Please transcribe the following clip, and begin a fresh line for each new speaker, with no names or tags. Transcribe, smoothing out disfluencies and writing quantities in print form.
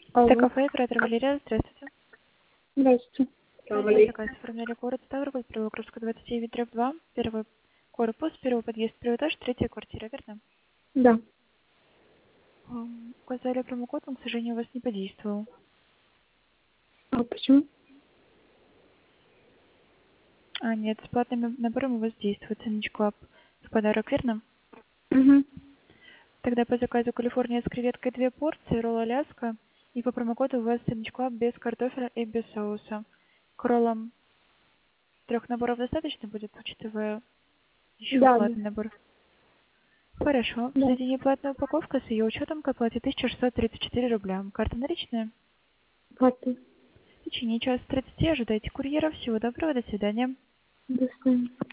Это
Алло.
кафе, оператор Валерия, здравствуйте.
Здравствуйте.
Ваш заказ оформляли город Ставрополь, Первокурская, 29/2, первый корпус, первый подъезд, первый этаж, третья квартира, верно?
Да.
Указали промокод, он, к сожалению, у вас не подействовал.
А почему?
Нет, с платными набором у вас действует Sandwich Club в подарок, верно?
Угу.
Тогда по заказу Калифорния с креветкой 2 порции, ролл Аляска, и по промокоду у вас Sandwich Club без картофеля и без соуса. К роллам 3 наборов достаточно будет, учитывая еще
Да, да.
платный набор? Хорошо.
Да.
Среди неплатная упаковка с ее учетом к оплате 1634 рубля. Карта наличная?
Карты.
В течение часа 30 ожидайте курьера. Всего доброго, до свидания.
До свидания.